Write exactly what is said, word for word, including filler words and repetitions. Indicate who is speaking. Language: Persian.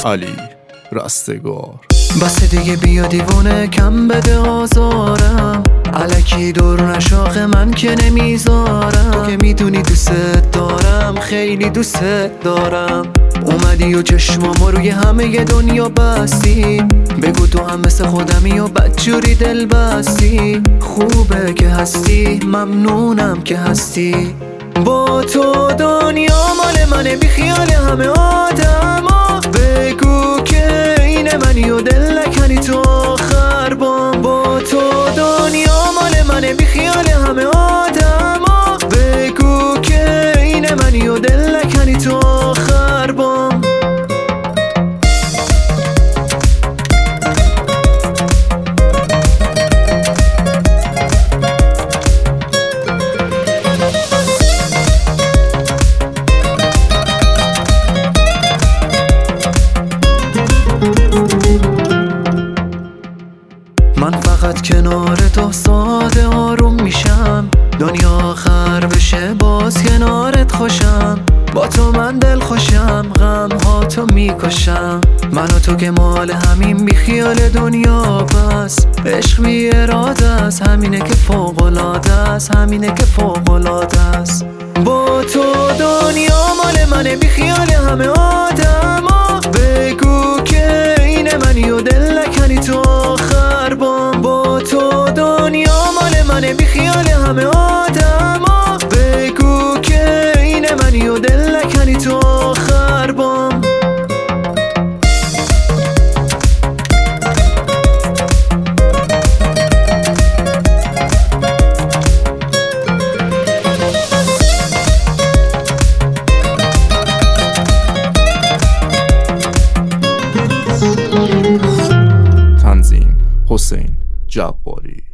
Speaker 1: علی رستگار.
Speaker 2: بس دیگه بیا دیوونه کم بده آزارم، الکی دور نشاخ من که نمیذارم. تو که میدونی دوست دارم، خیلی دوست دارم. اومدی و چشمامو روی همه دنیا بستی، بگو تو هم مثل خودمی و بدجوری دل بستی. خوبه که هستی، ممنونم که هستی. با تو دنیا مال منه، بی خیال همه آدما. بگو که اینه منی و دل نکنی تو آخر بام. با تو دنیا مال منه، بی خیال همه آدما. بگو که اینه منی و دل نکنی تو آخر بام. من فقط کنار تو ساده آروم میشم، دنیا آخر بشه باز کنارت خوشم. با تو من دل خوشم، غم ها تو میکشم. من و تو که مال همین، بی خیال دنیا بس. عشق بی اراده است، همینه که فوق العاده است، همینه که فوق العاده است. با تو دنیا مال منه، بی خیال همه آدما. بگو که اینه منی و دل نکنی تو آخر بام. با تو دنیا مال منه، بی خیال همه آدما. بگو که اینه منی و دل نکنی تو آخر بام.
Speaker 1: تنظیم حسین جباری.